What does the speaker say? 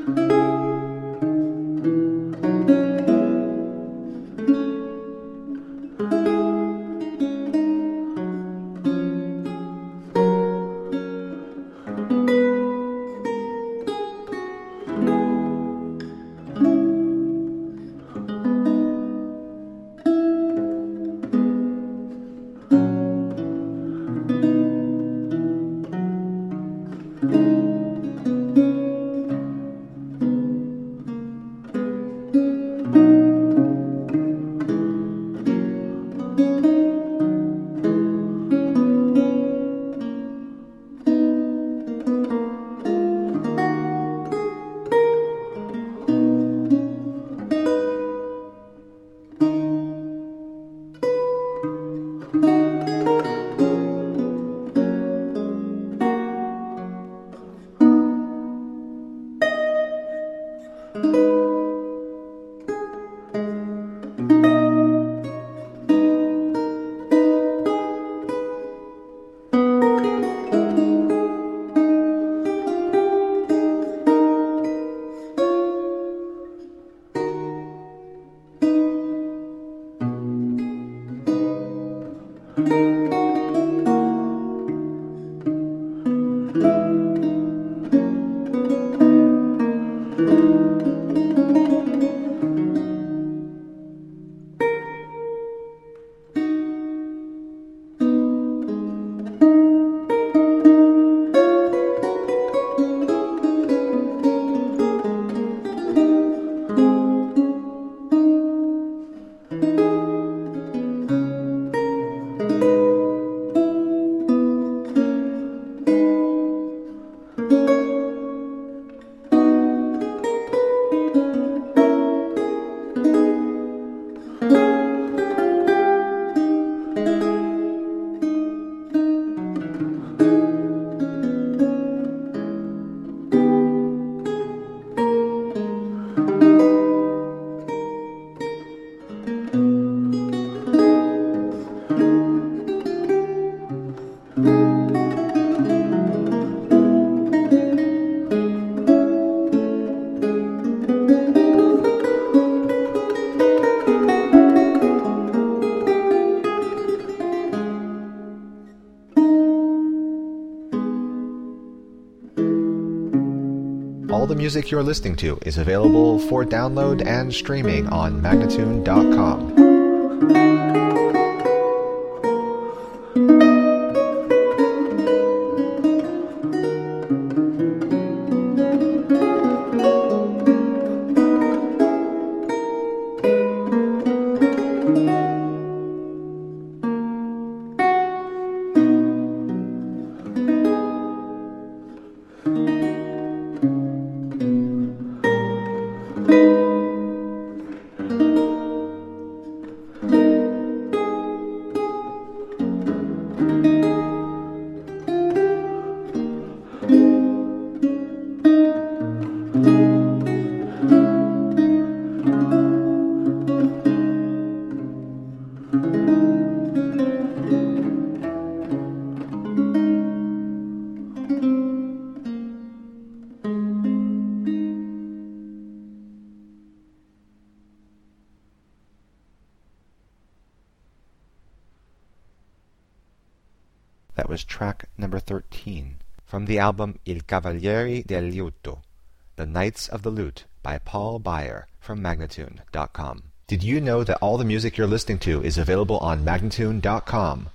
All the music you're listening to is available for download and streaming on Magnatune.com. That was track number 13 from the album Il Cavalieri del Liuto, The Knights of the Lute by Paul Beyer from Magnatune.com. Did you know that all the music you're listening to is available on Magnatune.com?